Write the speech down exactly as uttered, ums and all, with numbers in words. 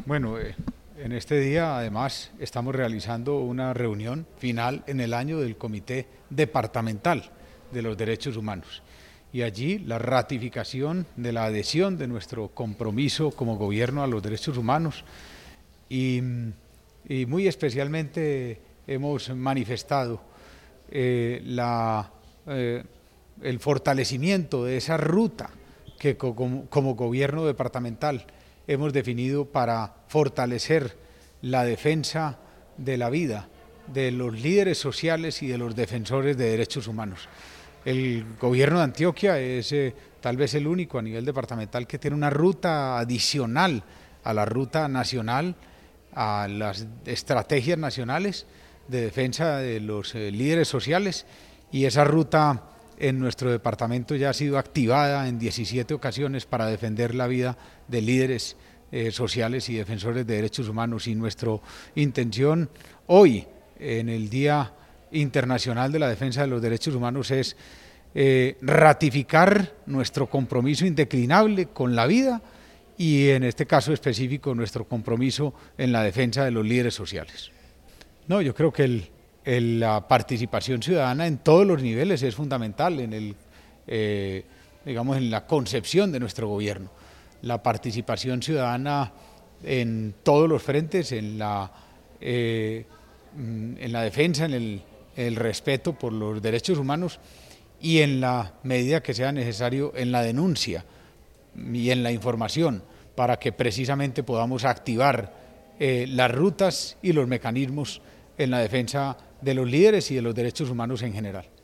Bueno, eh, en este día además estamos realizando una reunión final en el año del Comité Departamental de los Derechos Humanos y allí la ratificación de la adhesión de nuestro compromiso como gobierno a los derechos humanos y, y muy especialmente hemos manifestado eh, la, eh, el fortalecimiento de esa ruta que como, como gobierno departamental hemos definido para fortalecer la defensa de la vida de los líderes sociales y de los defensores de derechos humanos. El gobierno de Antioquia es eh, tal vez el único a nivel departamental que tiene una ruta adicional a la ruta nacional, a las estrategias nacionales de defensa de los eh, líderes sociales, y esa ruta en nuestro departamento ya ha sido activada en diecisiete ocasiones para defender la vida de líderes eh, sociales y defensores de derechos humanos. Y nuestra intención hoy, en el Día Internacional de la Defensa de los Derechos Humanos, es eh, ratificar nuestro compromiso indeclinable con la vida y, en este caso específico, nuestro compromiso en la defensa de los líderes sociales. No, yo creo que el, el, la participación ciudadana en todos los niveles es fundamental en, el, eh, digamos, en la concepción de nuestro gobierno. La participación ciudadana en todos los frentes, en la, eh, en la defensa, en el, el respeto por los derechos humanos y, en la medida que sea necesario, en la denuncia y en la información, para que precisamente podamos activar eh, las rutas y los mecanismos en la defensa de los líderes y de los derechos humanos en general.